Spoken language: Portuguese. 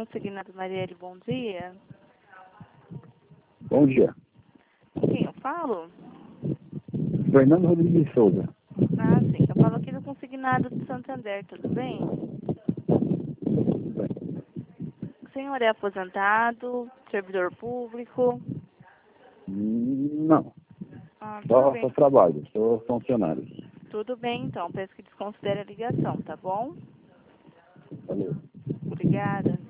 consignado Marielle, bom dia. Bom dia. Com quem eu falo? Fernando Rodrigues de Souza. Ah, sim. Eu falo aqui do consignado do Santander, tudo bem? Tudo bem. O senhor é aposentado, servidor público? Não. Ah, tudo Só bem. trabalho, sou funcionário. Tudo bem, então. Peço que desconsidere a ligação, tá bom? Valeu. Obrigada.